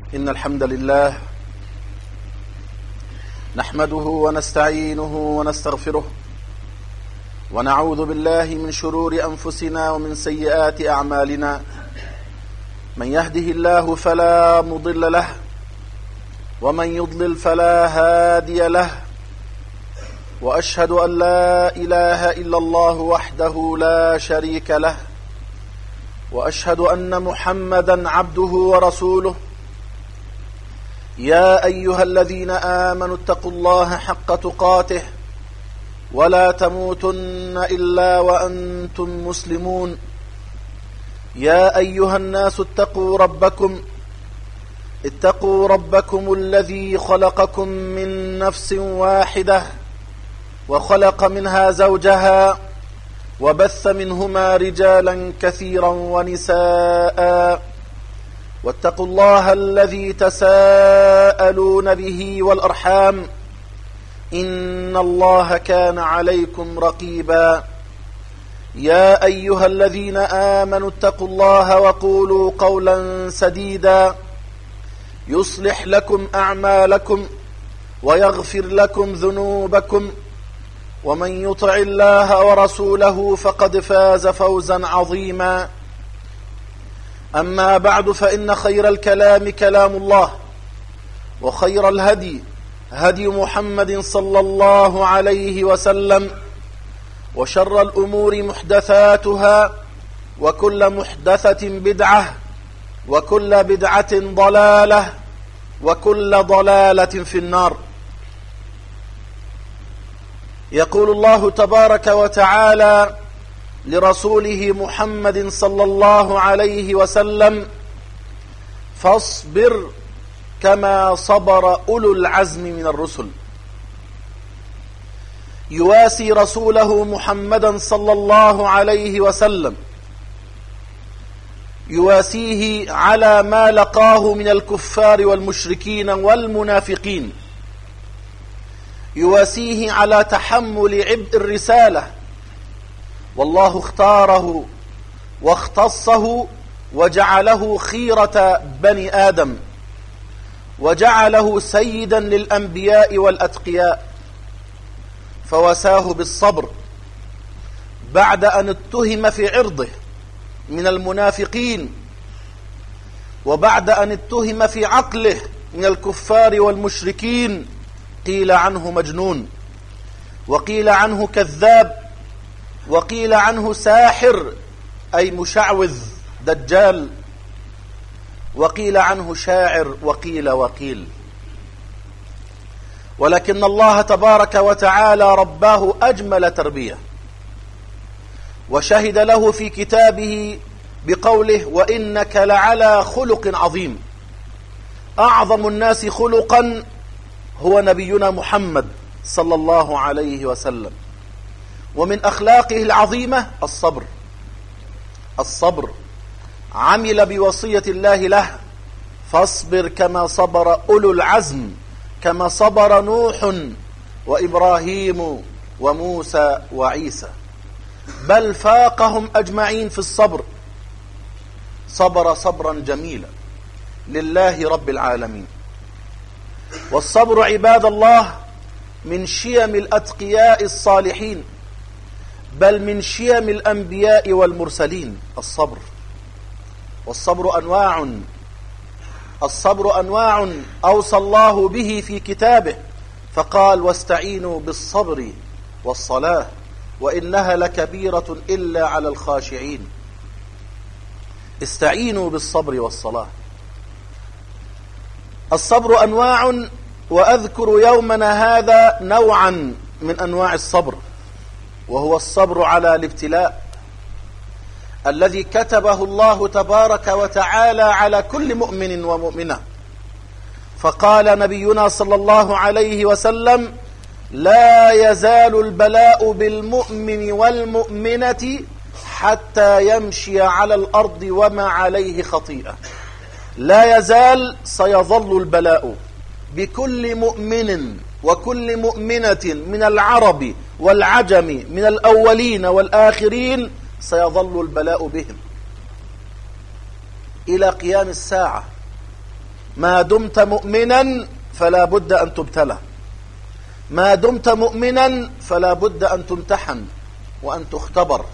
إن الحمد لله نحمده ونستعينه ونستغفره ونعوذ بالله من شرور أنفسنا ومن سيئات أعمالنا. من يهده الله فلا مضل له ومن يضلل فلا هادي له، وأشهد أن لا إله إلا الله وحده لا شريك له، وأشهد أن محمدا عبده ورسوله. يا أيها الذين آمنوا اتقوا الله حق تقاته ولا تموتن إلا وأنتم مسلمون. يا أيها الناس اتقوا ربكم الذي خلقكم من نفس واحدة وخلق منها زوجها وبث منهما رجالا كثيرا ونساء، واتقوا الله الذي تساءلون به والأرحام إن الله كان عليكم رقيبا. يا أيها الذين آمنوا اتقوا الله وقولوا قولا سديدا يصلح لكم أعمالكم ويغفر لكم ذنوبكم، ومن يطع الله ورسوله فقد فاز فوزا عظيما. أما بعد، فإن خير الكلام كلام الله، وخير الهدي هدي محمد صلى الله عليه وسلم، وشر الأمور محدثاتها، وكل محدثة بدعة، وكل بدعة ضلالة، وكل ضلالة في النار. يقول الله تبارك وتعالى لرسوله محمد صلى الله عليه وسلم: فاصبر كما صبر أولو العزم من الرسل. يواسي رسوله محمدا صلى الله عليه وسلم، يواسيه على ما لقاه من الكفار والمشركين والمنافقين، يواسيه على تحمل عبء الرسالة، والله اختاره واختصه وجعله خيرة بني آدم، وجعله سيدا للأنبياء والأتقياء، فواساه بالصبر بعد أن اتهم في عرضه من المنافقين، وبعد أن اتهم في عقله من الكفار والمشركين. قيل عنه مجنون، وقيل عنه كذاب، وقيل عنه ساحر أي مشعوذ دجال، وقيل عنه شاعر، وقيل. ولكن الله تبارك وتعالى رباه أجمل تربية، وشهد له في كتابه بقوله: وإنك لعلى خلق عظيم. أعظم الناس خلقا هو نبينا محمد صلى الله عليه وسلم، ومن أخلاقه العظيمة الصبر. عمل بوصية الله له: فاصبر كما صبر أولو العزم، كما صبر نوح وإبراهيم وموسى وعيسى، بل فاقهم أجمعين في الصبر. صبر صبرا جميلا لله رب العالمين. والصبر عباد الله من شيم الأتقياء الصالحين، بل من شيم الأنبياء والمرسلين. والصبر أنواع أوصى الله به في كتابه، فقال: واستعينوا بالصبر والصلاة وإنها لكبيرة إلا على الخاشعين. استعينوا بالصبر والصلاة. الصبر أنواع، وأذكر يومنا هذا نوعا من أنواع الصبر، وهو الصبر على الابتلاء الذي كتبه الله تبارك وتعالى على كل مؤمن ومؤمنة. فقال نبينا صلى الله عليه وسلم: لا يزال البلاء بالمؤمن والمؤمنة حتى يمشي على الأرض وما عليه خطيئة. لا يزال، سيظل البلاء بكل مؤمن وكل مؤمنة من العرب والعجم، من الأولين والآخرين، سيظل البلاء بهم إلى قيام الساعة. ما دمت مؤمنا فلا بد أن تبتلى، ما دمت مؤمنا فلا بد أن تمتحن وأن تختبر.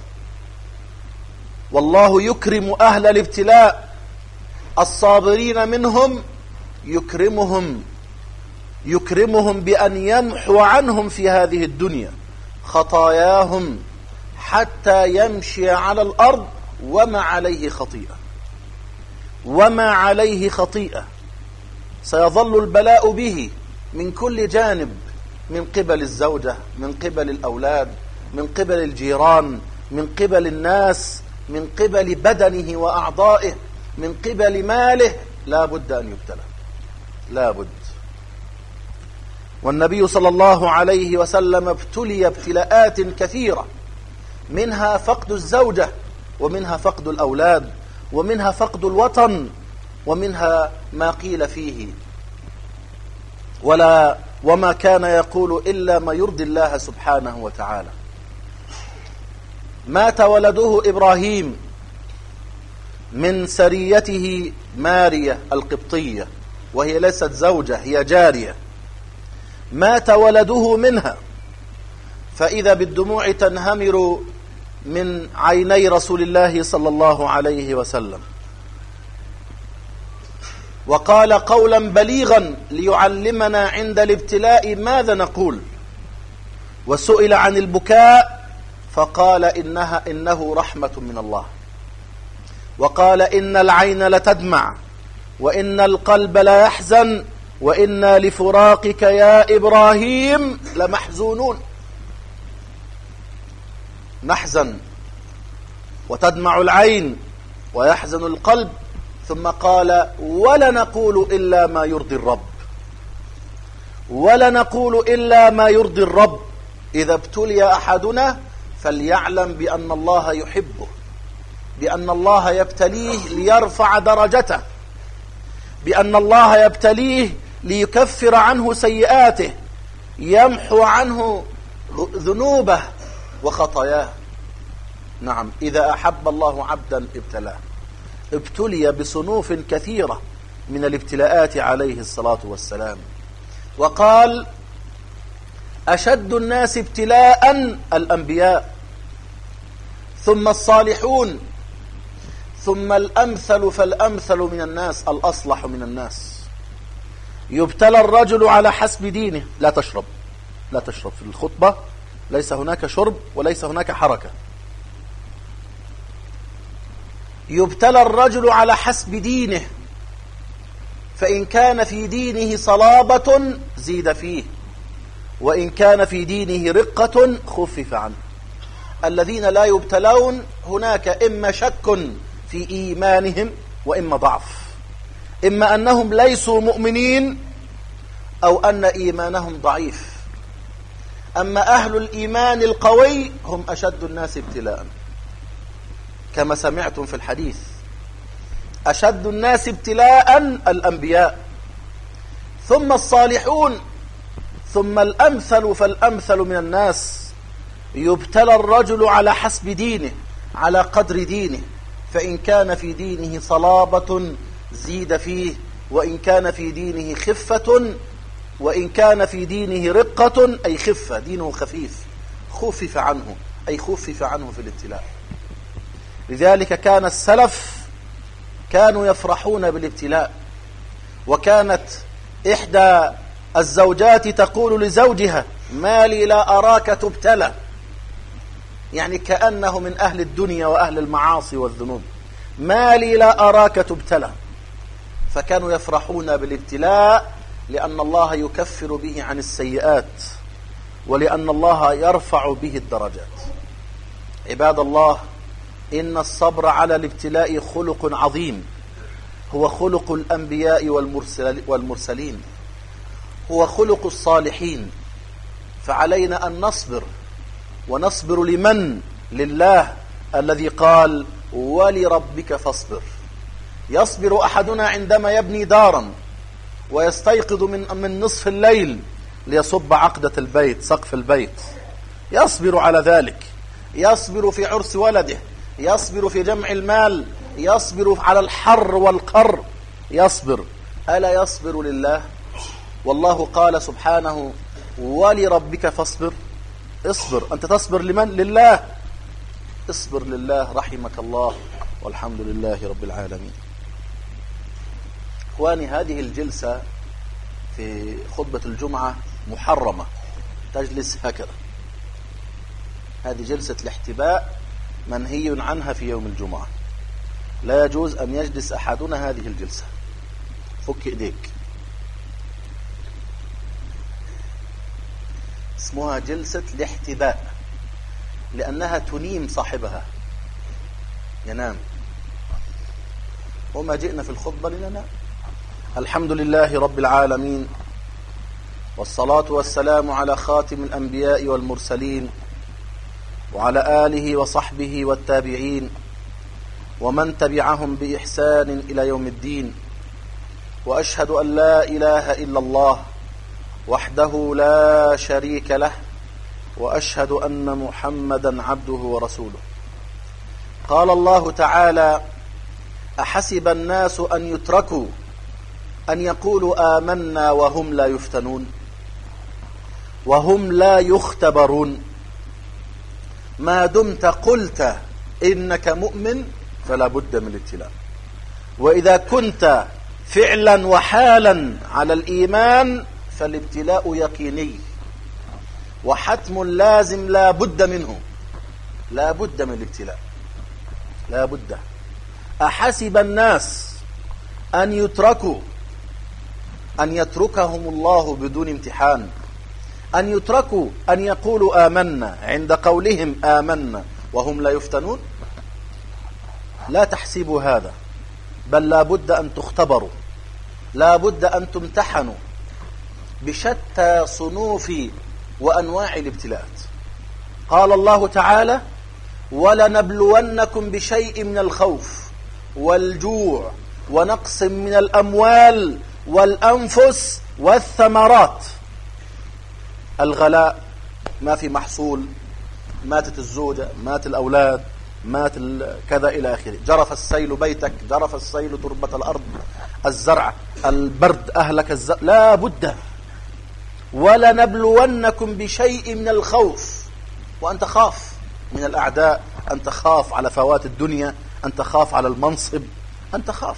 والله يكرم أهل الابتلاء، الصابرين منهم يكرمهم بأن يمحو عنهم في هذه الدنيا خطاياهم حتى يمشي على الأرض وما عليه خطيئة. سيظل البلاء به من كل جانب، من قبل الزوجة، من قبل الأولاد، من قبل الجيران، من قبل الناس، من قبل بدنه وأعضائه، من قبل ماله. لا بد أن يبتلى، لا بد. والنبي صلى الله عليه وسلم ابتلي ابتلاءات كثيرة، منها فقد الزوجة، ومنها فقد الأولاد، ومنها فقد الوطن، ومنها ما قيل فيه وما كان يقول إلا ما يرضي الله سبحانه وتعالى. مات ولده إبراهيم من سريته مارية القبطية، وهي ليست زوجة، هي جارية. مات ولده منها، فإذا بالدموع تنهمر من عيني رسول الله صلى الله عليه وسلم، وقال قولا بليغا ليعلمنا عند الابتلاء ماذا نقول. وسئل عن البكاء فقال إنه رحمة من الله، وقال إن العين لتدمع وإن القلب لا يحزن وإنا لفراقك يا إبراهيم لمحزونون. نحزن وتدمع العين ويحزن القلب، ثم قال ولا نقول إلا ما يرضي الرب، ولا نقول إلا ما يرضي الرب. إذا ابتلي أحدنا فليعلم بأن الله يحبه، بأن الله يبتليه ليرفع درجته، بأن الله يبتليه ليكفر عنه سيئاته، يمحو عنه ذنوبه وخطاياه. نعم، إذا أحب الله عبدا ابتلاه. ابتلي بصنوف كثيرة من الابتلاءات عليه الصلاة والسلام. وقال أشد الناس ابتلاء الأنبياء، ثم الصالحون، ثم الأمثل فالأمثل من الناس، الأصلح من الناس. يبتلى الرجل على حسب دينه. لا تشرب في الخطبة، ليس هناك شرب وليس هناك حركة. يبتلى الرجل على حسب دينه، فإن كان في دينه صلابة زيد فيه، وإن كان في دينه رقة خفف عنه. الذين لا يبتلون هناك إما شك في إيمانهم وإما ضعف، إما أنهم ليسوا مؤمنين أو أن إيمانهم ضعيف. أما أهل الإيمان القوي هم أشد الناس ابتلاء، كما سمعتم في الحديث. أشد الناس ابتلاء الأنبياء، ثم الصالحون، ثم الأمثل فالأمثل من الناس. يبتلى الرجل على حسب دينه، على قدر دينه، فإن كان في دينه صلابة زيد فيه، وإن كان في دينه خفة، وإن كان في دينه رقة أي خفة، دينه خفيف، خفف عنه أي خفف عنه في الابتلاء. لذلك كان السلف كانوا يفرحون بالابتلاء. وكانت إحدى الزوجات تقول لزوجها ما لي لا أراك تبتلى، يعني كأنه من أهل الدنيا وأهل المعاصي والذنوب. ما لي لا أراك تبتلى. فكانوا يفرحون بالابتلاء لأن الله يكفر به عن السيئات، ولأن الله يرفع به الدرجات. عباد الله، إن الصبر على الابتلاء خلق عظيم، هو خلق الأنبياء والمرسلين، هو خلق الصالحين. فعلينا أن نصبر، ونصبر لمن؟ لله الذي قال ولربك فاصبر. يصبر أحدنا عندما يبني دارا ويستيقظ من نصف الليل ليصب عقدة البيت، سقف البيت، يصبر على ذلك. يصبر في عرس ولده، يصبر في جمع المال، يصبر على الحر والقر، يصبر. ألا يصبر لله؟ والله قال سبحانه ولربك فاصبر. اصبر، أنت تصبر لمن؟ لله. اصبر لله رحمك الله، والحمد لله رب العالمين. إخواني، هذه الجلسة في خطبة الجمعة محرمة، تجلس هكذا. هذه جلسة الاحتباء منهي عنها في يوم الجمعة. لا يجوز أن يجلس أحدنا هذه الجلسة. فك إيديك. اسمها جلسة الاحتباء لأنها تنيم صاحبها، ينام. وما جئنا في الخطبة لننام. الحمد لله رب العالمين، والصلاة والسلام على خاتم الأنبياء والمرسلين، وعلى آله وصحبه والتابعين ومن تبعهم بإحسان إلى يوم الدين. وأشهد أن لا إله إلا الله وحده لا شريك له، وأشهد أن محمدا عبده ورسوله. قال الله تعالى: أحسب الناس أن يتركوا أن يقولوا آمنا وهم لا يفتنون وهم لا يختبرون. ما دمت قلت إنك مؤمن فلا بد من الابتلاء، وإذا كنت فعلا وحالا على الإيمان فالابتلاء يقيني وحتم لازم، لا بد منه، لا بد من الابتلاء، لا بد. أحسب الناس أن يتركوا، أن يتركهم الله بدون امتحان، أن يتركوا أن يقولوا آمنا عند قولهم آمنا وهم لا يفتنون؟ لا تحسبوا هذا، بل لا بد أن تختبروا، لا بد أن تمتحنوا بشتى صنوف وأنواع الابتلاءات. قال الله تعالى: ولنبلونكم بشيء من الخوف والجوع ونقص من الأموال والأنفس والثمرات. الغلاء، ما في محصول، ماتت الزوجة، مات الأولاد، مات كذا إلى آخره. جرف السيل بيتك، جرف السيل تربة الأرض، الزرع، البرد أهلك لا بد. ولنبلونكم بشيء من الخوف، وأن تخاف من الأعداء، أن تخاف على فوات الدنيا، أن تخاف على المنصب، أن تخاف.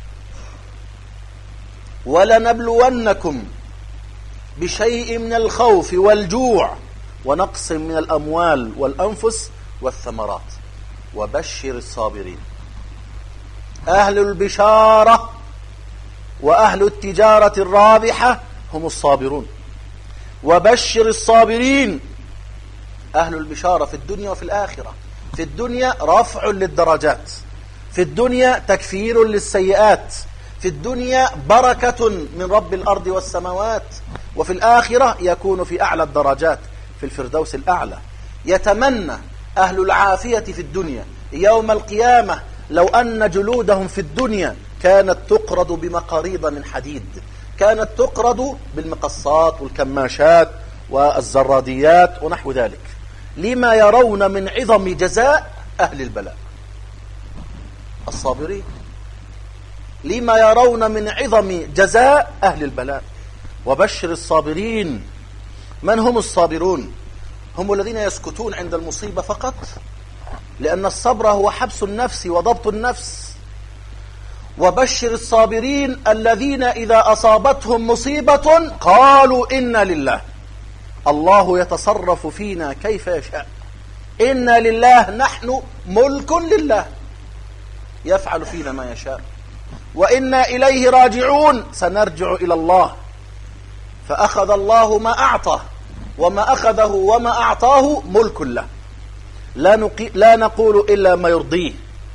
ولنبلونكم بشيء من الخوف والجوع ونقص من الأموال والأنفس والثمرات وبشر الصابرين. أهل البشارة وأهل التجارة الرابحة هم الصابرون. وبشر الصابرين. أهل البشارة في الدنيا وفي الآخرة. في الدنيا رفع للدرجات، في الدنيا تكفير للسيئات، في الدنيا بركة من رب الأرض والسماوات، وفي الآخرة يكون في أعلى الدرجات في الفردوس الأعلى. يتمنى أهل العافية في الدنيا يوم القيامة لو أن جلودهم في الدنيا كانت تقرض بمقاريض من حديد، كانت تقرض بالمقصات والكماشات والزراديات ونحو ذلك، لما يرون من عظم جزاء أهل البلاء الصابرين، لما يرون من عظم جزاء أهل البلاء. وبشر الصابرين. من هم الصابرون؟ هم الذين يسكتون عند المصيبة فقط، لأن الصبر هو حبس النفس وضبط النفس. وبشر الصابرين الذين إذا أصابتهم مصيبة قالوا إنا لله، الله يتصرف فينا كيف يشاء، إنا لله، نحن ملك لله يفعل فينا ما يشاء، وإنا إليه راجعون، سنرجع إلى الله. فأخذ الله ما أعطى، وما أخذه وما أعطاه ملك له، لا نقول إلا ما يرضيه،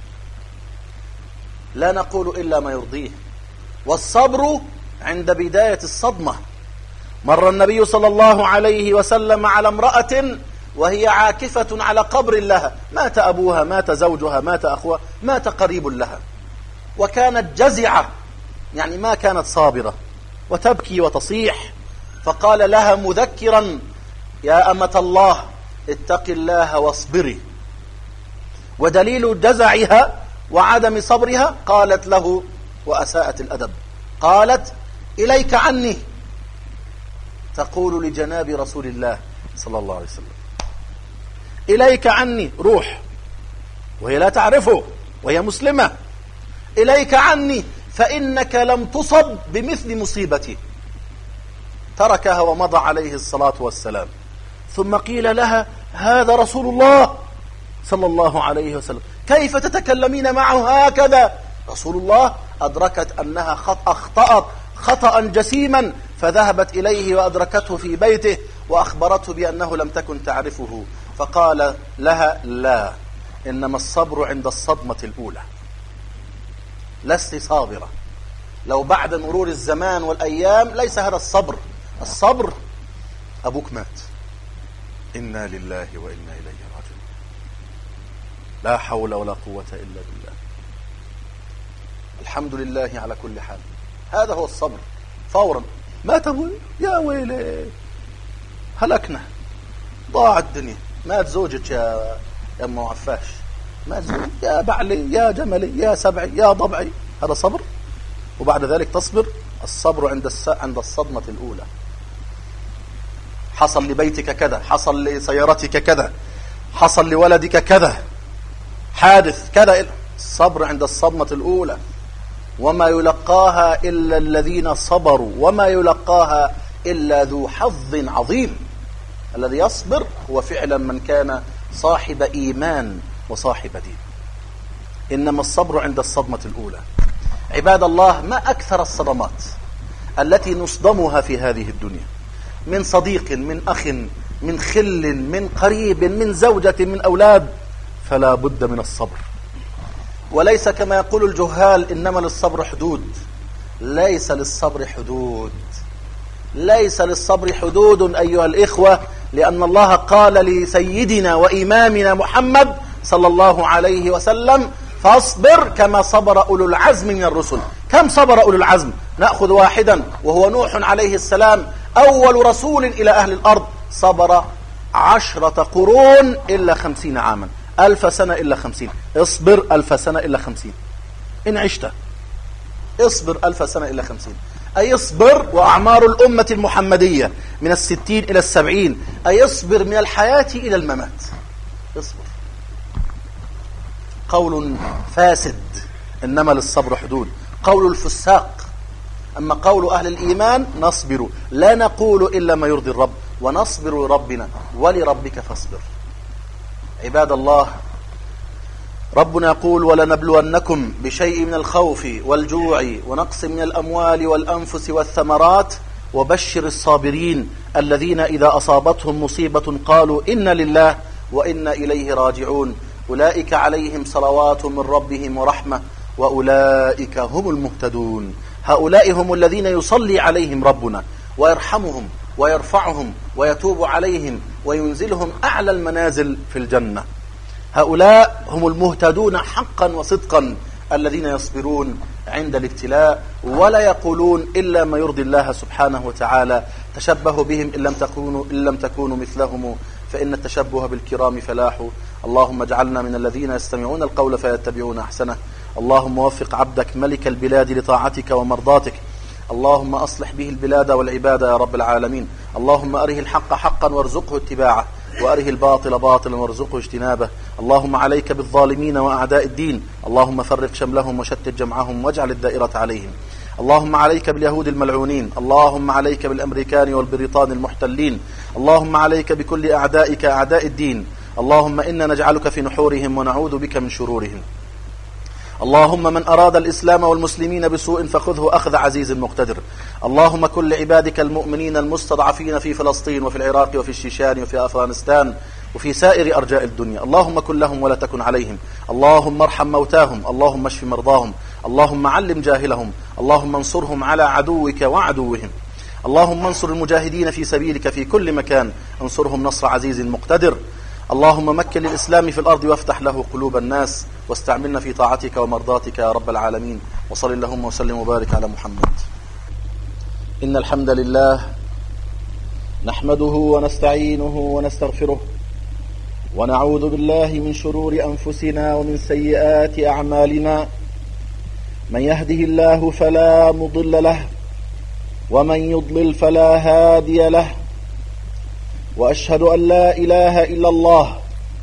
لا نقول إلا ما يرضيه. والصبر عند بداية الصدمة. مر النبي صلى الله عليه وسلم على امرأة وهي عاكفة على قبر لها، مات أبوها، مات زوجها، مات أخوها، مات قريب لها، وكانت جزعة، يعني ما كانت صابرة، وتبكي وتصيح. فقال لها مذكرا: يا أمة الله اتق الله واصبري. ودليل جزعها وعدم صبرها قالت له وأساءت الأدب: قالت: إليك عني. تقول لجناب رسول الله صلى الله عليه وسلم: إليك عني، روح، وهي لا تعرفه وهي مسلمة. إليك عني فإنك لم تصب بمثل مصيبتي. تركها ومضى عليه الصلاة والسلام. ثم قيل لها: هذا رسول الله صلى الله عليه وسلم، كيف تتكلمين معه هكذا؟ رسول الله. أدركت أنها أخطأت خطأ جسيما، فذهبت إليه وأدركته في بيته وأخبرته بأنه لم تكن تعرفه، فقال لها: لا، إنما الصبر عند الصدمة الأولى. لست صابرة. لو بعد مرور الزمان والأيام ليس هذا الصبر. الصبر أبوك مات، إنا لله وإنا إليه راجعون، لا حول ولا قوة إلا بالله، الحمد لله على كل حال. هذا هو الصبر. فورا مات أبوي، يا ويلي، هلكنا، ضاع الدنيا، مات زوجك يا أم عفاش، مات زوجك، يا بعلي، يا جملي، يا سبعي، يا ضبعي. هذا صبر؟ وبعد ذلك تصبر؟ الصبر عند الصدمة الأولى. حصل لبيتك كذا، حصل لسيارتك كذا، حصل لولدك كذا، حادث كذا. الصبر عند الصدمة الأولى. وما يلقاها إلا الذين صبروا وما يلقاها إلا ذو حظ عظيم. الذي يصبر هو فعلا من كان صاحب إيمان وصاحب دين. إنما الصبر عند الصدمة الأولى. عباد الله، ما أكثر الصدمات التي نصدمها في هذه الدنيا، من صديق، من أخ، من خل، من قريب، من زوجة، من أولاد. فلا بد من الصبر. وليس كما يقول الجهال: إنما للصبر حدود. ليس للصبر حدود، ليس للصبر حدود أيها الإخوة، لأن الله قال لسيدنا وإمامنا محمد صلى الله عليه وسلم: فاصبر كما صبر أولو العزم من الرسل. كم صبر أولو العزم؟ نأخذ واحدا وهو نوح عليه السلام، أول رسول إلى أهل الأرض. صبر 10 قرون إلا 50 عاما، 1000 سنة إلا 50. اصبر 1000 سنة إلا 50 إن عشت. اصبر 1000 سنة إلا 50. أي اصبر. وأعمار الأمة المحمدية من 60 إلى 70. أي اصبر من الحياة إلى الممات. اصبر. قول فاسد: إنما للصبر حدود، قول الفساق. أما قول أهل الإيمان: نصبر، لا نقول إلا ما يرضي الرب، ونصبر لربنا ولربك فاصبر. عباد الله، ربنا يقول: ولنبلونكم بشيء من الخوف والجوع ونقص من الأموال والأنفس والثمرات وبشر الصابرين الذين إذا أصابتهم مصيبة قالوا إنا لله وإنا إليه راجعون أولئك عليهم صلوات من ربهم ورحمة وأولئك هم المهتدون. هؤلاء هم الذين يصلي عليهم ربنا ويرحمهم ويرفعهم ويتوب عليهم وينزلهم أعلى المنازل في الجنة. هؤلاء هم المهتدون حقا وصدقا، الذين يصبرون عند الابتلاء ولا يقولون إلا ما يرضي الله سبحانه وتعالى. تشبهوا بهم إن لم تكونوا مثلهم، فإن التشبه بالكرام فلاح. اللهم اجعلنا من الذين يستمعون القول فيتبعون أحسنه. اللهم وفق عبدك ملك البلاد لطاعتك ومرضاتك. اللهم أصلح به البلاد والعباد يا رب العالمين. اللهم أره الحق حقا وارزقه اتباعه، وأره الباطل باطلا وارزقه اجتنابه. اللهم عليك بالظالمين وأعداء الدين، اللهم فرق شملهم وشتت جمعهم واجعل الدائرة عليهم. اللهم عليك باليهود الملعونين، اللهم عليك بالأمريكان والبريطان المحتلين، اللهم عليك بكل أعدائك أعداء الدين. اللهم إنا نجعلك في نحورهم ونعوذ بك من شرورهم. اللهم من أراد الإسلام والمسلمين بسوء فخذه أخذ عزيز مقتدر. اللهم كن لعبادك المؤمنين المستضعفين في فلسطين وفي العراق وفي الشيشان وفي أفغانستان وفي سائر أرجاء الدنيا، اللهم كن لهم ولا تكن عليهم. اللهم ارحم موتاهم، اللهم اشف مرضاهم، اللهم علم جاهلهم، اللهم انصرهم على عدوك وعدوهم. اللهم انصر المجاهدين في سبيلك في كل مكان، انصرهم نصر عزيز مقتدر. اللهم مكن للإسلام في الأرض وافتح له قلوب الناس، واستعملنا في طاعتك ومرضاتك يا رب العالمين. وصل اللهم وسلم وبارك على محمد. إن الحمد لله نحمده ونستعينه ونستغفره، ونعوذ بالله من شرور أنفسنا ومن سيئات أعمالنا، من يهده الله فلا مضل له ومن يضلل فلا هادي له وأشهد أن لا إله إلا الله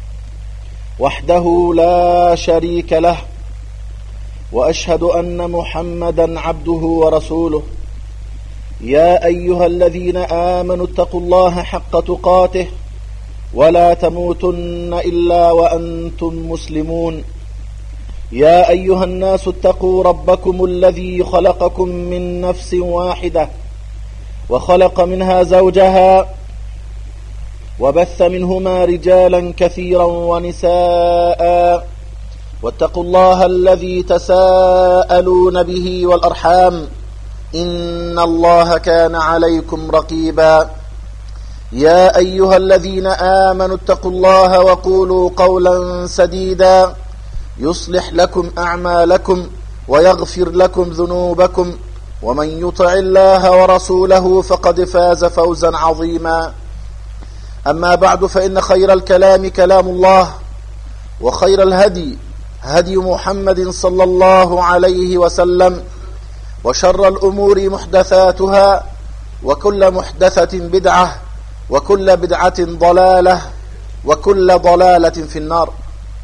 وحده لا شريك له وأشهد أن محمدا عبده ورسوله يا أيها الذين آمنوا اتقوا الله حق تقاته ولا تموتن إلا وأنتم مسلمون يا أيها الناس اتقوا ربكم الذي خلقكم من نفس واحدة وخلق منها زوجها وبث منهما رجالا كثيرا ونساء واتقوا الله الذي تساءلون به والأرحام إن الله كان عليكم رقيبا يا أيها الذين آمنوا اتقوا الله وقولوا قولا سديدا يصلح لكم أعمالكم ويغفر لكم ذنوبكم ومن يطع الله ورسوله فقد فاز فوزا عظيما أما بعد فإن خير الكلام كلام الله وخير الهدي هدي محمد صلى الله عليه وسلم وشر الأمور محدثاتها وكل محدثة بدعة وكل بدعة ضلالة وكل ضلالة في النار.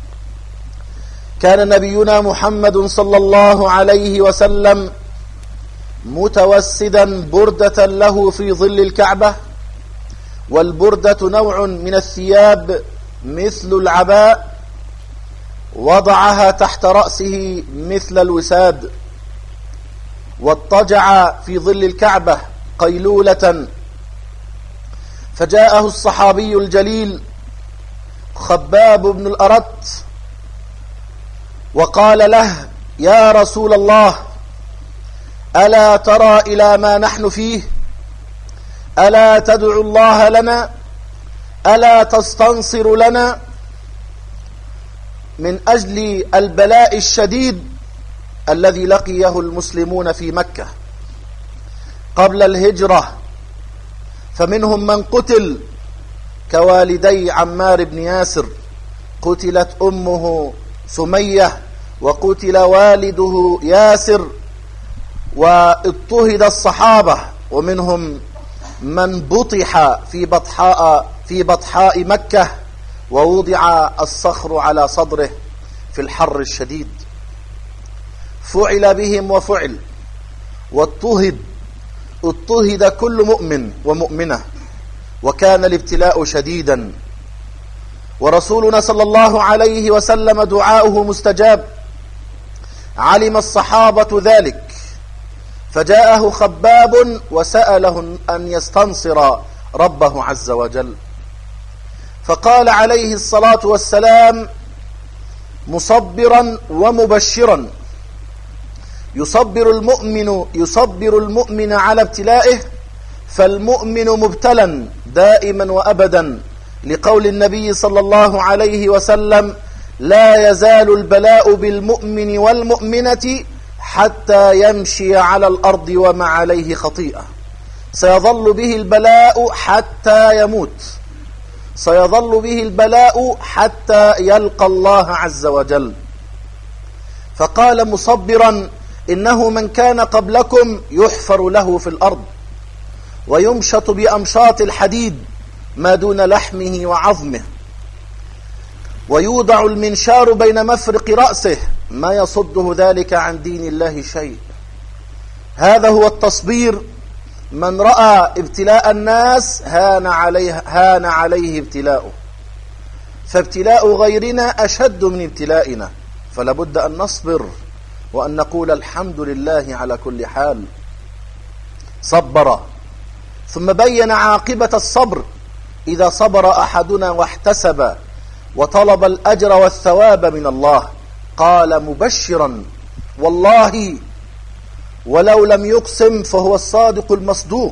كان نبينا محمد صلى الله عليه وسلم متوسدا بردة له في ظل الكعبة، والبردة نوع من الثياب مثل العباء وضعها تحت رأسه مثل الوساد، واضطجع في ظل الكعبة قيلولة، فجاءه الصحابي الجليل خباب بن الأرت وقال له: يا رسول الله، ألا ترى إلى ما نحن فيه؟ ألا تدعو الله لنا؟ ألا تستنصر لنا من أجل البلاء الشديد الذي لقيه المسلمون في مكة قبل الهجرة؟ فمنهم من قتل كوالدي عمار بن ياسر، قتلت أمه سمية وقتل والده ياسر واضطهد الصحابة، ومنهم من بطح في بطحاء مكة ووضع الصخر على صدره في الحر الشديد. فعل بهم وفعل اضطهد كل مؤمن ومؤمنة، وكان الابتلاء شديدا، ورسولنا صلى الله عليه وسلم دعاؤه مستجاب. علم الصحابة ذلك، فجاءه خباب وسأله أن يستنصر ربه عز وجل، فقال عليه الصلاة والسلام مصبرا ومبشرا: يصبر المؤمن على ابتلائه، فالمؤمن مبتلا دائما وأبدا، لقول النبي صلى الله عليه وسلم: لا يزال البلاء بالمؤمن والمؤمنة حتى يمشي على الأرض وما عليه خطيئة. سيظل به البلاء حتى يموت، سيظل به البلاء حتى يلقى الله عز وجل. فقال مصبرا: إنه من كان قبلكم يحفر له في الأرض ويمشط بأمشاط الحديد ما دون لحمه وعظمه، ويوضع المنشار بين مفرق رأسه، ما يصده ذلك عن دين الله شيء. هذا هو التصبير. من رأى ابتلاء الناس هان عليه ابتلاؤه، فابتلاء غيرنا أشد من ابتلائنا، فلابد أن نصبر وأن نقول الحمد لله على كل حال. صبر، ثم بين عاقبة الصبر: إذا صبر أحدنا واحتسب وطلب الأجر والثواب من الله، قال مبشرا: والله ولو لم يقسم فهو الصادق المصدوق،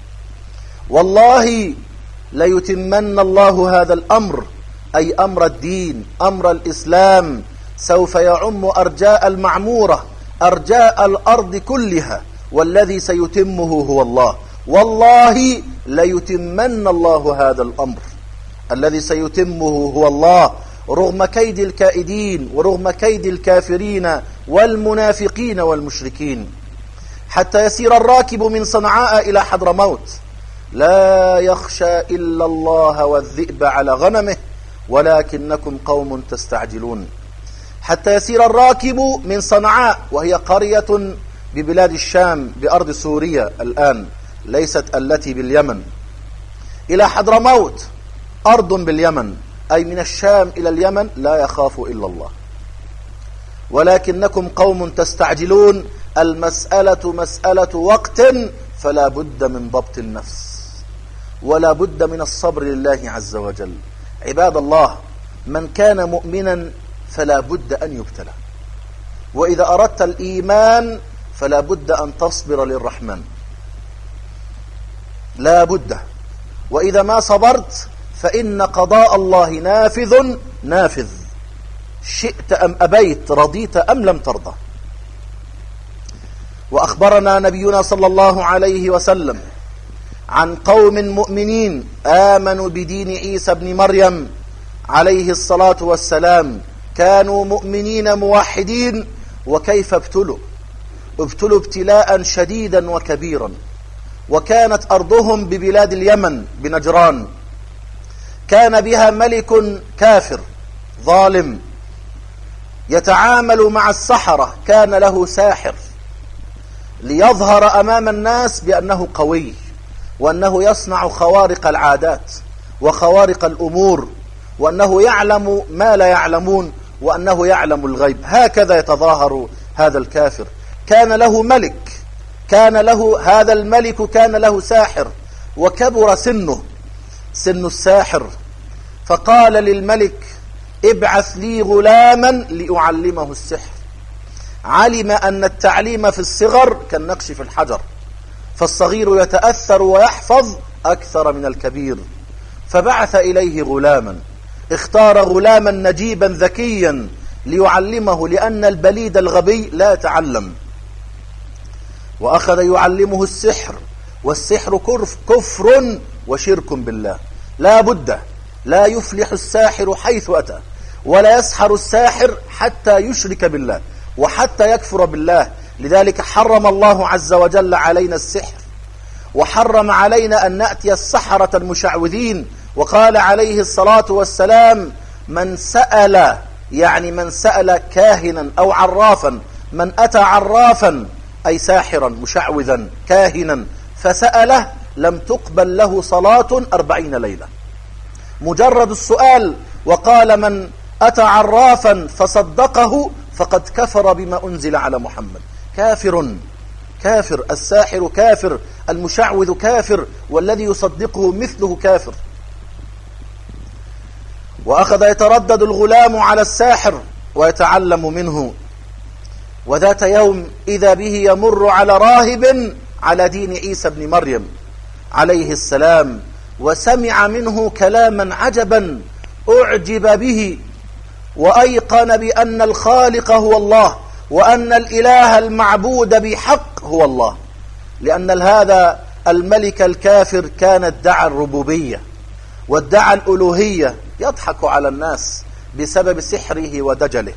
والله ليتمن الله هذا الأمر، أي أمر الدين، أمر الإسلام، سوف يعم أرجاء المعمورة، أرجاء الأرض كلها، والذي سيتمه هو الله. والله ليتمن الله هذا الأمر، الذي سيتمه هو الله، رغم كيد الكائدين ورغم كيد الكافرين والمنافقين والمشركين، حتى يسير الراكب من صنعاء إلى حضرموت لا يخشى إلا الله والذئب على غنمه ولكنكم قوم تستعجلون. حتى يسير الراكب من صنعاء، وهي قرية ببلاد الشام بأرض سوريا الآن، ليست التي باليمن، إلى حضرموت أرض باليمن، أي من الشام إلى اليمن لا يخاف إلا الله. ولكنكم قوم تستعجلون، المسألة مسألة وقت، فلا بد من ضبط النفس ولا بد من الصبر لله عز وجل. عباد الله، من كان مؤمنا فلا بد أن يبتلى، وإذا أردت الإيمان فلا بد أن تصبر للرحمن، لا بد. وإذا ما صبرت فإن قضاء الله نافذ، شئت أم أبيت، رضيت أم لم ترضى. وأخبرنا نبينا صلى الله عليه وسلم عن قوم مؤمنين آمنوا بدين عيسى بن مريم عليه الصلاة والسلام، كانوا مؤمنين موحدين، وكيف ابتلوا ابتلاء شديدا وكبيرا. وكانت أرضهم ببلاد اليمن بنجران، كان بها ملك كافر ظالم يتعامل مع السحرة، كان له ساحر ليظهر أمام الناس بأنه قوي، وأنه يصنع خوارق العادات وخوارق الأمور، وأنه يعلم ما لا يعلمون، وأنه يعلم الغيب. هكذا يتظاهر هذا الكافر. كان له ملك، هذا الملك كان له ساحر، وكبر سن الساحر، فقال للملك ابعث لي غلاما لأعلمه السحر. علم أن التعليم في الصغر كالنقش في الحجر، فالصغير يتأثر ويحفظ أكثر من الكبير، فبعث إليه غلاما، اختار غلاما نجيبا ذكيا ليعلمه، لأن البليد الغبي لا يتعلم. وأخذ يعلمه السحر، والسحر كفر وشرك بالله، لا بد، لا يفلح الساحر حيث أتى، ولا يسحر الساحر حتى يشرك بالله وحتى يكفر بالله. لذلك حرم الله عز وجل علينا السحر، وحرم علينا أن نأتي السحرة المشعوذين. وقال عليه الصلاة والسلام من سأل كاهنا أو عرافا، من أتى عرافا أي ساحرا مشعوذا كاهنا فسأله لم تقبل له صلاة 40 ليلة، مجرد السؤال. وقال من أتى عرافا فصدقه فقد كفر بما أنزل على محمد. كافر الساحر، كافر المشعوذ، كافر والذي يصدقه مثله كافر. وأخذ يتردد الغلام على الساحر ويتعلم منه. وذات يوم إذا به يمر على راهب على دين عيسى بن مريم عليه السلام، وسمع منه كلاما عجبا، أعجب به، وأيقن بأن الخالق هو الله، وأن الإله المعبود بحق هو الله، لأن هذا الملك الكافر كان ادعى الربوبية وادعى الألوهية، يضحك على الناس بسبب سحره ودجله.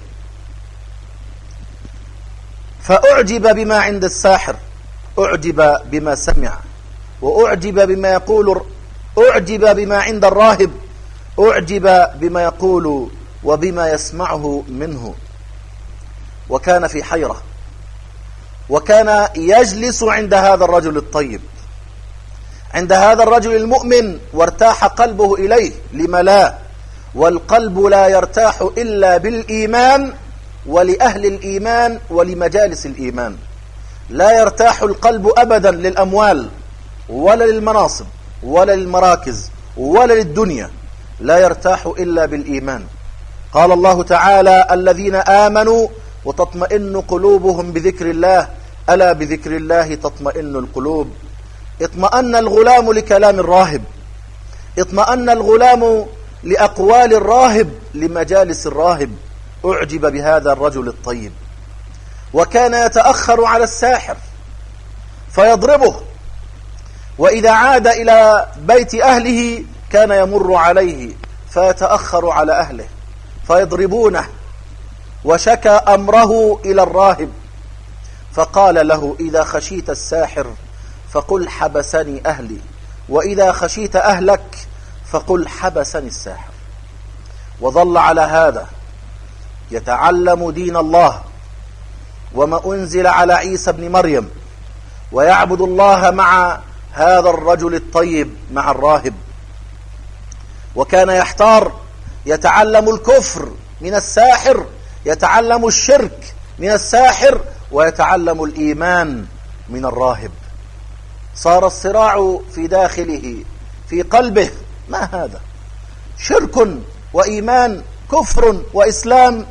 فأعجب بما عند الساحر، أعجب بما سمع، وأعجب بما يقول، أعجب بما عند الراهب، أعجب بما يقول وبما يسمعه منه. وكان في حيرة، وكان يجلس عند هذا الرجل الطيب، عند هذا الرجل المؤمن، وارتاح قلبه إليه. لما لا؟ والقلب لا يرتاح إلا بالإيمان، ولأهل الإيمان ولمجالس الإيمان. لا يرتاح القلب أبدا للأموال ولا للمناصب ولا للمراكز ولا للدنيا، لا يرتاح إلا بالإيمان. قال الله تعالى الذين آمنوا وتطمئن قلوبهم بذكر الله، ألا بذكر الله تطمئن القلوب. اطمأن الغلام لكلام الراهب، اطمأن الغلام لأقوال الراهب، لمجالس الراهب. أعجب بهذا الرجل الطيب، وكان يتأخر على الساحر فيضربه، وإذا عاد إلى بيت أهله كان يمر عليه فيتأخر على أهله فيضربونه وشكى أمره إلى الراهب، فقال له: إذا خشيت الساحر فقل حبسني أهلي، وإذا خشيت أهلك فقل حبسني الساحر. وظل على هذا يتعلم دين الله وما أنزل على عيسى بن مريم، ويعبد الله مع هذا الرجل الطيب، مع الراهب. وكان يحتار، يتعلم الكفر من الساحر، يتعلم الشرك من الساحر، ويتعلم الإيمان من الراهب. صار الصراع في داخله، في قلبه: ما هذا؟ شرك وإيمان، كفر وإسلام.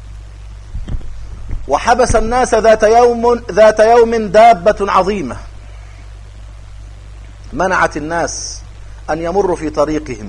وحبس الناس ذات يوم دابة عظيمة منعت الناس أن يمروا في طريقهم،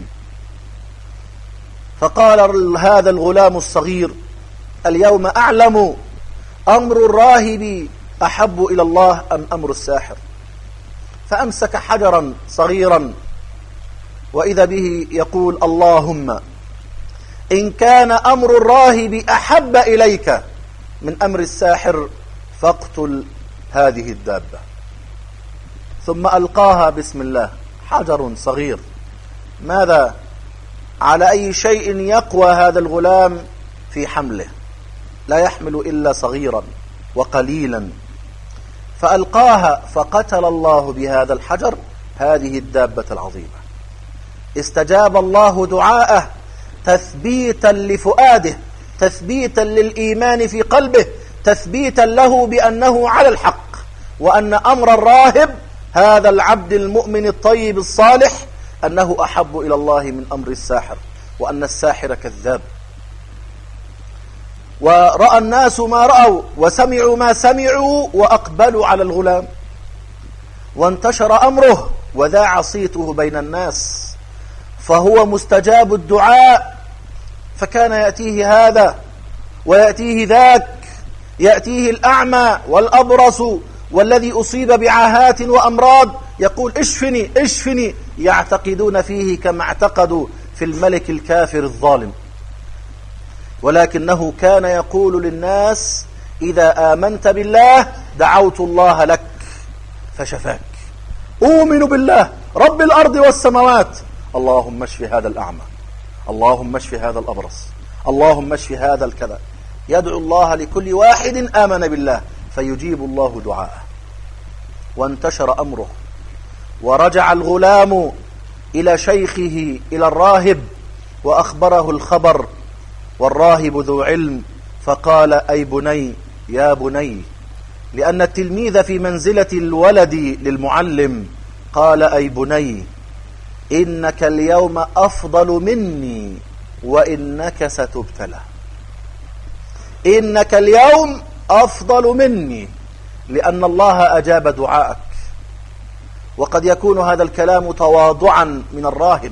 فقال هذا الغلام الصغير: اليوم أعلم أمر الراهب أحب إلى الله أم أمر الساحر. فأمسك حجرا صغيرا، وإذا به يقول: اللهم إن كان أمر الراهب أحب إليك من أمر الساحر فاقتل هذه الدابة. ثم ألقاها بسم الله، حجر صغير. ماذا؟ على أي شيء يقوى هذا الغلام في حمله؟ لا يحمل إلا صغيرا وقليلا. فألقاها، فقتل الله بهذا الحجر هذه الدابة العظيمة. استجاب الله دعاءه تثبيتا لفؤاده، تثبيتا للإيمان في قلبه، تثبيتا له بأنه على الحق، وأن أمر الراهب هذا العبد المؤمن الطيب الصالح أنه أحب إلى الله من أمر الساحر، وأن الساحر كذاب. ورأى الناس ما رأوا وسمعوا ما سمعوا وأقبلوا على الغلام، وانتشر أمره وذاع صيته بين الناس، فهو مستجاب الدعاء. فكان يأتيه هذا ويأتيه ذاك، يأتيه الأعمى والأبرص والذي أصيب بعاهات وأمراض، يقول: اشفني اشفني، يعتقدون فيه كما اعتقدوا في الملك الكافر الظالم. ولكنه كان يقول للناس: إذا آمنت بالله دعوت الله لك فشفاك. أؤمن بالله رب الأرض والسماوات، اللهم اشف هذا الأعمى، اللهم اشف هذا الأبرص، اللهم اشف هذا الكذا. يدعو الله لكل واحد آمن بالله فيجيب الله دعاءه. وانتشر أمره، ورجع الغلام إلى شيخه إلى الراهب وأخبره الخبر، والراهب ذو علم، فقال: أي بني، يا بني، لأن التلميذ في منزلة الولد للمعلم، قال: أي بني، إنك اليوم أفضل مني وإنك ستبتلى. إنك اليوم أفضل مني، لأن الله أجاب دعاءك. وقد يكون هذا الكلام تواضعا من الراهب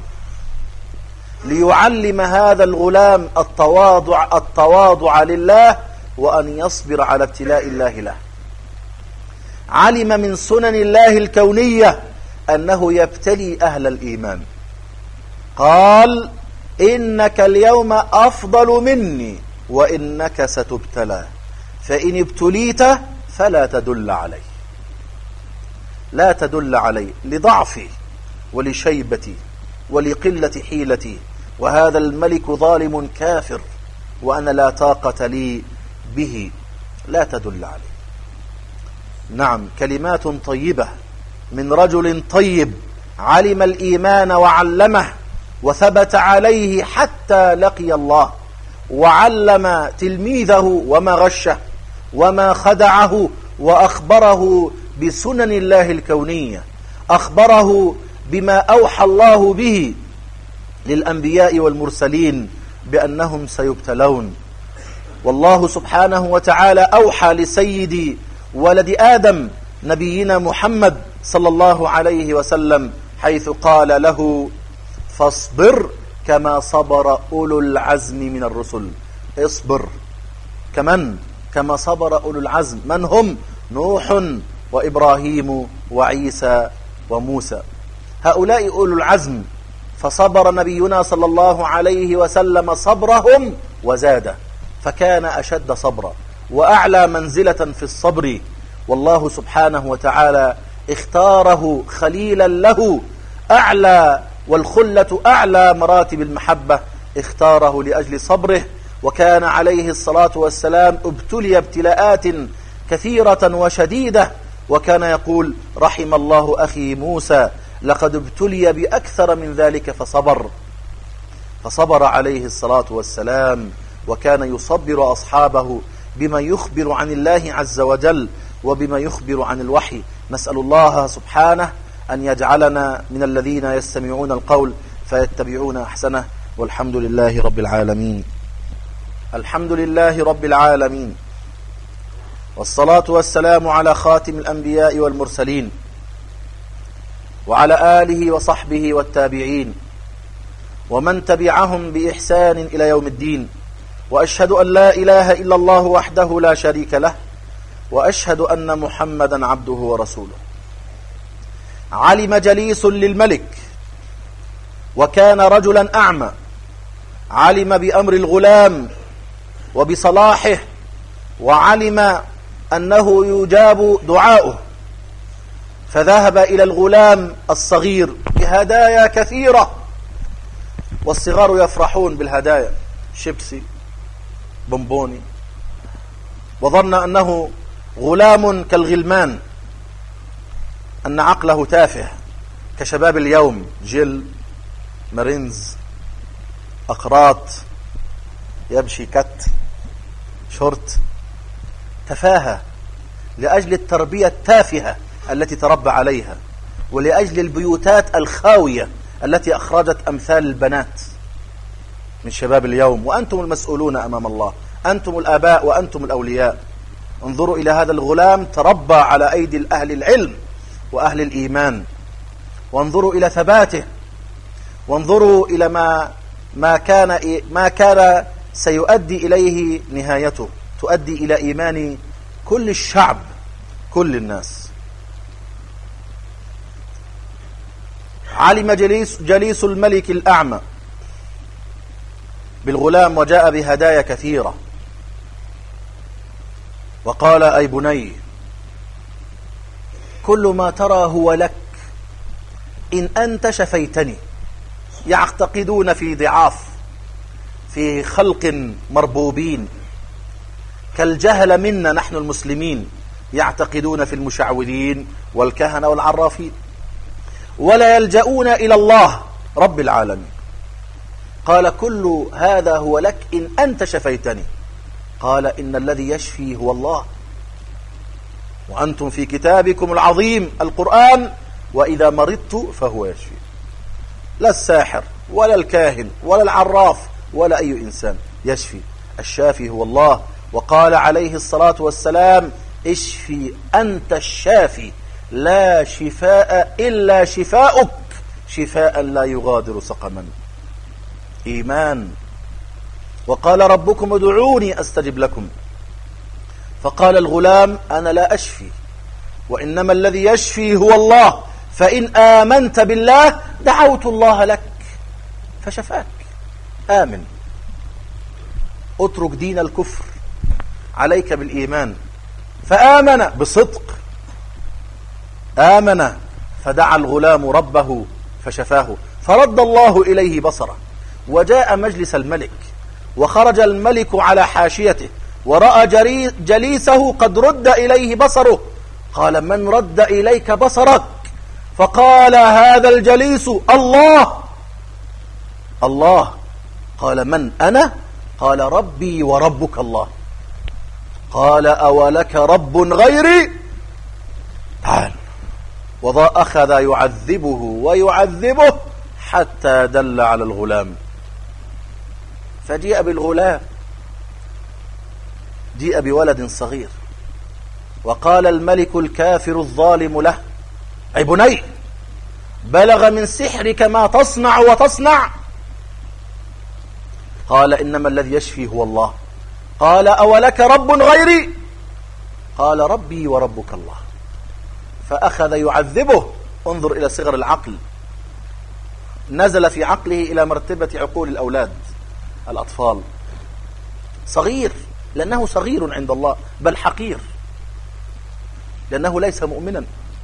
ليعلم هذا الغلام التواضع لله، وأن يصبر على ابتلاء الله له. علم من سنن الله الكونية أنه يبتلي أهل الإيمان. قال: إنك اليوم أفضل مني وإنك ستبتلى، فإن ابتليت فلا تدل علي، لا تدل علي، لضعفي ولشيبتي ولقلة حيلتي، وهذا الملك ظالم كافر وأنا لا طاقة لي به، لا تدل علي. نعم، كلمات طيبة من رجل طيب علم الإيمان وعلمه وثبت عليه حتى لقي الله، وعلم تلميذه وما غشه وما خدعه، وأخبره بسنن الله الكونية، أخبره بما أوحى الله به للأنبياء والمرسلين بأنهم سيبتلون. والله سبحانه وتعالى أوحى لسيد ولد آدم نبينا محمد صلى الله عليه وسلم، حيث قال له: فاصبر كما صبر أولو العزم من الرسل. اصبر كما صبر أولو العزم، من هم؟ نوح وإبراهيم وعيسى وموسى، هؤلاء أولو العزم. فصبر نبينا صلى الله عليه وسلم صبرهم وزاده، فكان أشد صبرا وأعلى منزلة في الصبر، والله سبحانه وتعالى اختاره خليلا له، أعلى والخلة أعلى مراتب المحبة، اختاره لأجل صبره. وكان عليه الصلاة والسلام ابتلي ابتلاءات كثيرة وشديدة، وكان يقول: رحم الله أخي موسى لقد ابتلي بأكثر من ذلك فصبر عليه الصلاة والسلام، وكان يصبر أصحابه بما يخبر عن الله عز وجل وبما يخبر عن الوحي. نسأل الله سبحانه أن يجعلنا من الذين يستمعون القول فيتبعون أحسنه، والحمد لله رب العالمين. الحمد لله رب العالمين، والصلاة والسلام على خاتم الأنبياء والمرسلين، وعلى آله وصحبه والتابعين ومن تبعهم بإحسان إلى يوم الدين. وأشهد أن لا إله إلا الله وحده لا شريك له، وأشهد أن محمدا عبده ورسوله. علم جليس للملك وكان رجلا أعمى، علم بأمر الغلام وبصلاحه، وعلم أنه يجاب دعاؤه، فذهب إلى الغلام الصغير بهدايا كثيرة، والصغار يفرحون بالهدايا، شيبسي، بونبوني، وظن أنه غلام كالغلمان، أن عقله تافه كشباب اليوم، جل، مرينز، أقراط، يمشي كت، شورت، تفاهة لأجل التربية التافهة التي تربى عليها، ولأجل البيوتات الخاوية التي أخرجت أمثال البنات من شباب اليوم. وأنتم المسؤولون أمام الله، أنتم الآباء وأنتم الأولياء. انظروا إلى هذا الغلام تربى على أيدي أهل العلم وأهل الإيمان، وانظروا إلى ثباته، وانظروا إلى ما كان سيؤدي إليه نهايته، تؤدي إلى إيمان كل الشعب، كل الناس. علم جليس الملك الأعمى بالغلام وجاء بهدايا كثيرة، وقال: أي بني، كل ما ترى هو لك إن أنت شفيتني. يعتقدون في ضعاف، في خلق مربوبين كالجهل منا نحن المسلمين، يعتقدون في المشعوذين والكهنة والعرافين، ولا يلجؤون إلى الله رب العالمين. قال: كل هذا هو لك إن أنت شفيتني. قال: إن الذي يشفي هو الله، وأنتم في كتابكم العظيم القرآن وإذا مرضت فهو يشفي. لا الساحر ولا الكاهن ولا العراف ولا أي إنسان يشفي، الشافي هو الله. وقال عليه الصلاة والسلام: اشفي أنت الشافي، لا شفاء إلا شفاؤك، شفاء لا يغادر سقما. إيمان. وقال: ربكم ادعوني أستجب لكم. فقال الغلام: أنا لا أشفي، وإنما الذي يشفي هو الله، فإن آمنت بالله دعوت الله لك فشفاك. آمن، اترك دين الكفر، عليك بالإيمان. فآمن بصدق، آمن، فدعا الغلام ربه فشفاه، فرد الله إليه بصره. وجاء مجلس الملك، وخرج الملك على حاشيته، ورأى جليسه قد رد إليه بصره. قال: من رد إليك بصرك؟ فقال هذا الجليس: الله. الله. قال: من أنا؟ قال: ربي وربك الله. قال: أولك رب غيري؟ تعال. وأخذ يعذبه ويعذبه حتى دل على الغلام. فجيء بالغلام، جيء بولد صغير، وقال الملك الكافر الظالم له: أي بني، بلغ من سحرك ما تصنع وتصنع. قال: إنما الذي يشفي هو الله. قال: أولك رب غيري؟ قال: ربي وربك الله. فأخذ يعذبه. انظر إلى صغر العقل، نزل في عقله إلى مرتبة عقول الأولاد الأطفال. صغير لأنه صغير عند الله، بل حقير لأنه ليس مؤمنا.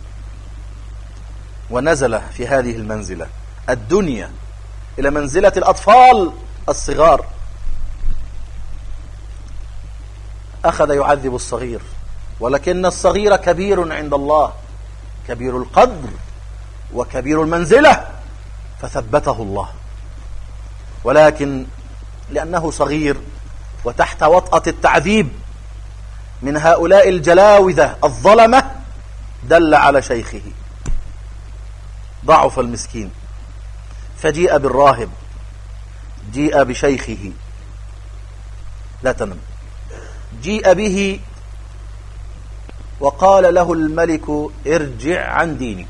ونزل في هذه المنزلة الدنيا إلى منزلة الأطفال الصغار، أخذ يعذب الصغير، ولكن الصغير كبير عند الله، كبير القدر وكبير المنزلة، فثبته الله. ولكن لأنه صغير وتحت وطأة التعذيب من هؤلاء الجلاوذة الظلمة، دل على شيخه، ضعف المسكين، فجيء بالراهب، جيء بشيخه، لا تنم، جيء به وقال له الملك ارجع عن دينك،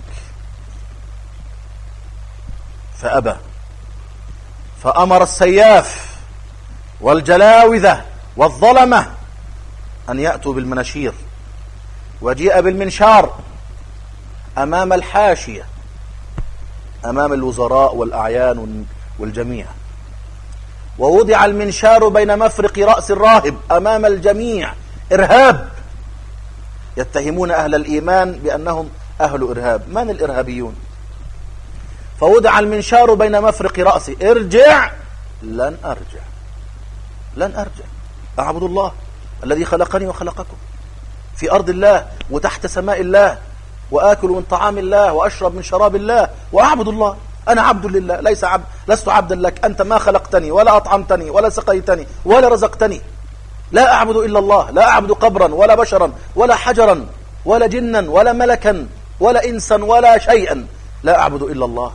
فأبى، فأمر السياف والجلاوذة والظلمة أن يأتوا بالمناشير، وجيء بالمنشار أمام الحاشية، أمام الوزراء والأعيان والجميع، ووضع المنشار بين مفرق رأس الراهب أمام الجميع، إرهاب، يتهمون أهل الإيمان بأنهم أهل إرهاب. من الإرهابيون؟ فوضع المنشار بين مفرق رأسي، ارجع، لن أرجع، لن أرجع، أعبد الله الذي خلقني وخلقكم في أرض الله وتحت سماء الله، وآكل من طعام الله وأشرب من شراب الله وأعبد الله. أنا عبد لله، لست عبدا لك، أنت ما خلقتني ولا أطعمتني ولا سقيتني ولا رزقتني. لا أعبد إلا الله، لا أعبد قبرا ولا بشرا ولا حجرا ولا جنا ولا ملكا ولا إنسا ولا شيئا، لا أعبد إلا الله.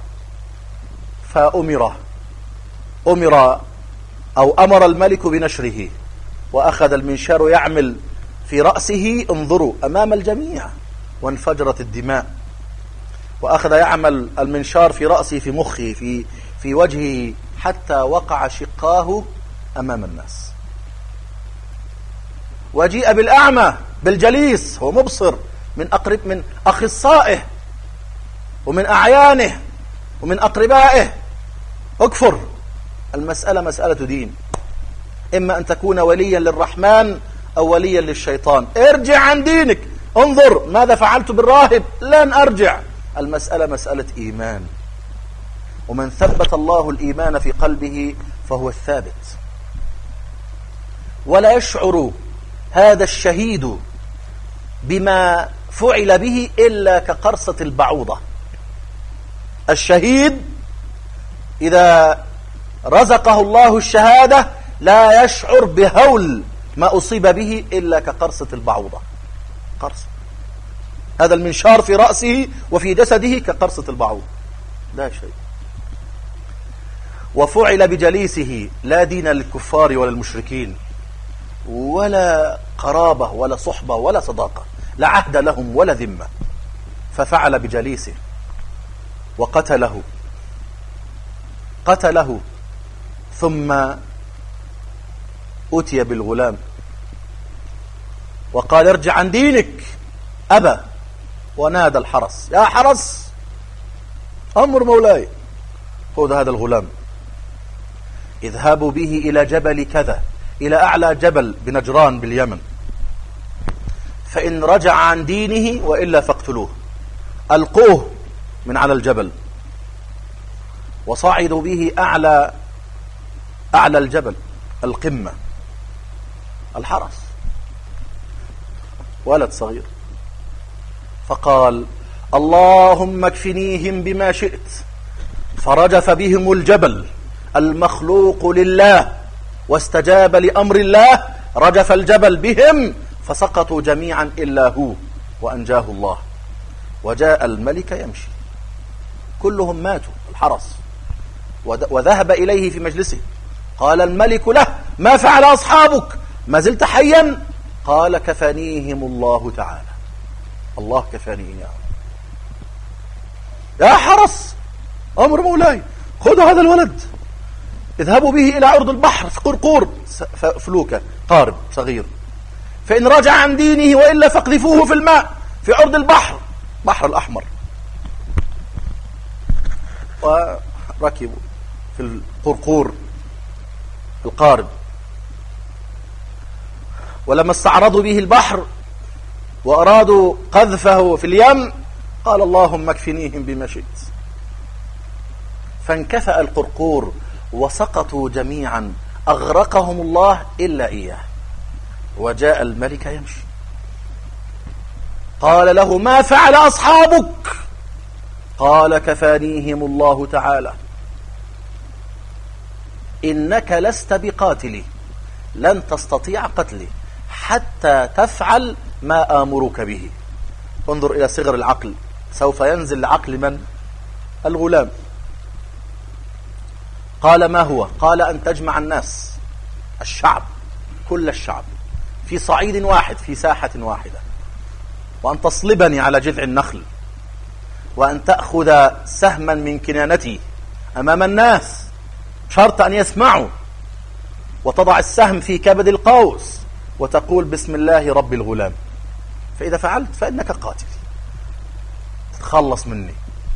أمر الملك بنشره، وأخذ المنشار يعمل في رأسه، انظروا أمام الجميع، وانفجرت الدماء. وأخذ يعمل المنشار في رأسه، في مخه، في وجهه، حتى وقع شقاه أمام الناس. وجيء بالأعمى، بالجليس، هو مبصر، من أخصائه ومن أعيانه ومن أقربائه. اكفر، المسألة مسألة دين، إما أن تكون وليا للرحمن أو وليا للشيطان. ارجع عن دينك، انظر ماذا فعلت بالراهب، لن أرجع. المسألة مسألة إيمان، ومن ثبت الله الإيمان في قلبه فهو الثابت. ولا يشعر هذا الشهيد بما فعل به إلا كقرصة البعوضة. الشهيد إذا رزقه الله الشهادة لا يشعر بهول ما أصيب به إلا كقرصة البعوضة. قرصة، هذا المنشار في رأسه وفي جسده كقرصة البعوض، لا شيء. وفعل بجليسه، لا دين للكفار ولا المشركين، ولا قرابة ولا صحبة ولا صداقة، لا عهد لهم ولا ذمة. ففعل بجليسه وقتله، ثم أتي بالغلام وقال ارجع عن دينك، أبى، ونادى الحرس، يا حرس أمر مولاي، خذ هذا الغلام، اذهبوا به إلى جبل كذا، إلى أعلى جبل بنجران باليمن، فإن رجع عن دينه وإلا فاقتلوه. ألقوه من على الجبل، وصعدوا به أعلى الجبل، القمة. الحرس ولد صغير، فقال اللهم اكفنيهم بما شئت، فرجف بهم الجبل المخلوق لله، واستجاب لأمر الله، رجف الجبل بهم فسقطوا جميعا إلا هو، وأنجاه الله. وجاء الملك يمشي، كلهم ماتوا. الحرس وذهب إليه في مجلسه، قال الملك له ما فعل أصحابك، ما زلت حيا؟ قال كفانيهم الله تعالى، الله كفانيهم يا حرس أمر مولاي، خذوا هذا الولد اذهبوا به إلى عرض البحر، في قرقور، فلوكة، قارب صغير، فإن رجع عن دينه وإلا فاقذفوه في الماء في عرض البحر، بحر الأحمر. وركبوا في القرقور القارب، ولما استعرضوا به البحر وأرادوا قذفه في اليم قال اللهم اكفنيهم بما شئت، فانكفأ القرقور وسقطوا جميعا، أغرقهم الله إلا إياه. وجاء الملك يمشي، قال له ما فعل أصحابك؟ قال كفانيهم الله تعالى، إنك لست بقاتلي، لن تستطيع قتلي حتى تفعل ما آمرك به. انظر إلى صغر العقل، سوف ينزل لعقل من؟ الغلام. قال ما هو؟ قال أن تجمع الناس، الشعب، كل الشعب في صعيد واحد، في ساحة واحدة، وأن تصلبني على جذع النخل، وأن تأخذ سهما من كنانتي أمام الناس، شرط أن يسمعوا، وتضع السهم في كبد القوس وتقول بسم الله رب الغلام، فإذا فعلت فإنك قاتل، تتخلص مني.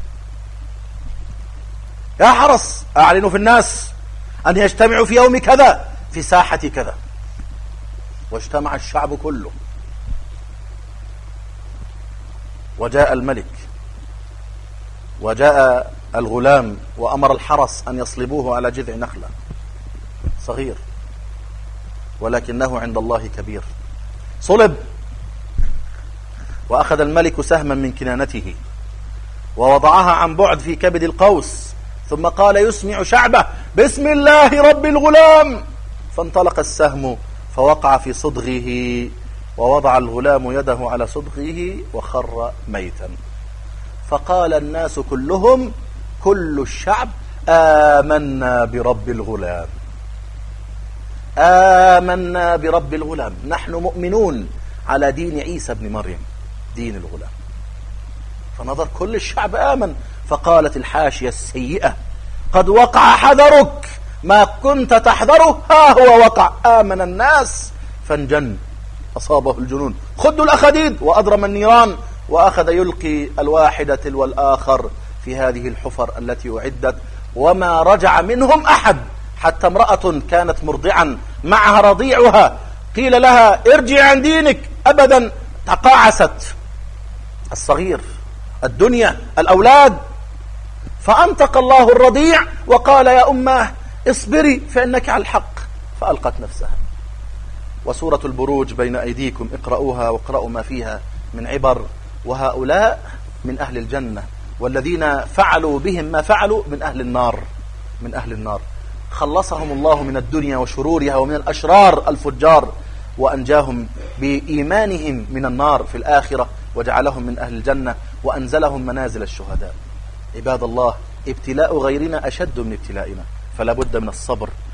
يا حرس أعلنوا في الناس أن يجتمعوا في يوم كذا في ساحة كذا. واجتمع الشعب كله، وجاء الملك وجاء الغلام وأمر الحرس أن يصلبوه على جذع نخلة، صغير ولكنه عند الله كبير. صلب، وأخذ الملك سهما من كنانته ووضعها عن بعد في كبد القوس، ثم قال يسمع شعبه بسم الله رب الغلام، فانطلق السهم فوقع في صدغه، ووضع الغلام يده على صدغه وخر ميتا. فقال الناس كلهم، كل الشعب، آمنا برب الغلام، آمنا برب الغلام، نحن مؤمنون على دين عيسى بن مريم، دين الغلام. فنظر كل الشعب آمن. فقالت الحاشية السيئة قد وقع حذرك، ما كنت تحذره ها هو وقع، آمن الناس فانجن، أصابه الجنون، خدوا الأخديد وأضرم النيران، وأخذ يلقي الواحدة تلو الآخر في هذه الحفر التي أعدت، وما رجع منهم أحد، حتى امرأة كانت مرضعا معها رضيعها قيل لها ارجع عن دينك، أبدا، تقاعست، الصغير، الدنيا، الأولاد. فأنطق الله الرضيع وقال يا أماه اصبري فإنك على الحق، فألقت نفسها. وسورة البروج بين أيديكم، اقرأوها واقرأوا ما فيها من عبر. وهؤلاء من أهل الجنة، والذين فعلوا بهم ما فعلوا من أهل النار، من أهل النار. خلصهم الله من الدنيا وشرورها ومن الأشرار الفجار، وأنجاهم بإيمانهم من النار في الآخرة، وجعلهم من أهل الجنة، وأنزلهم منازل الشهداء. عباد الله، ابتلاء غيرنا أشد من ابتلائنا، فلا بد من الصبر